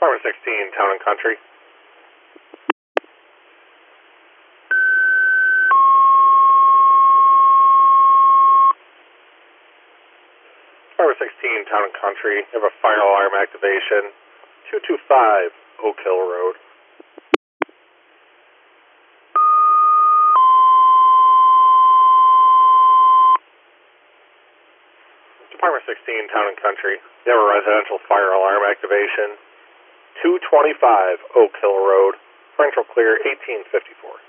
Department 16, Town and Country. Department 16, Town and Country. You have a fire alarm activation. 225 Oak Hill Road. Department 16, Town and Country. You have a residential fire alarm activation. 225 Oak Hill Road. Differential clear 1854.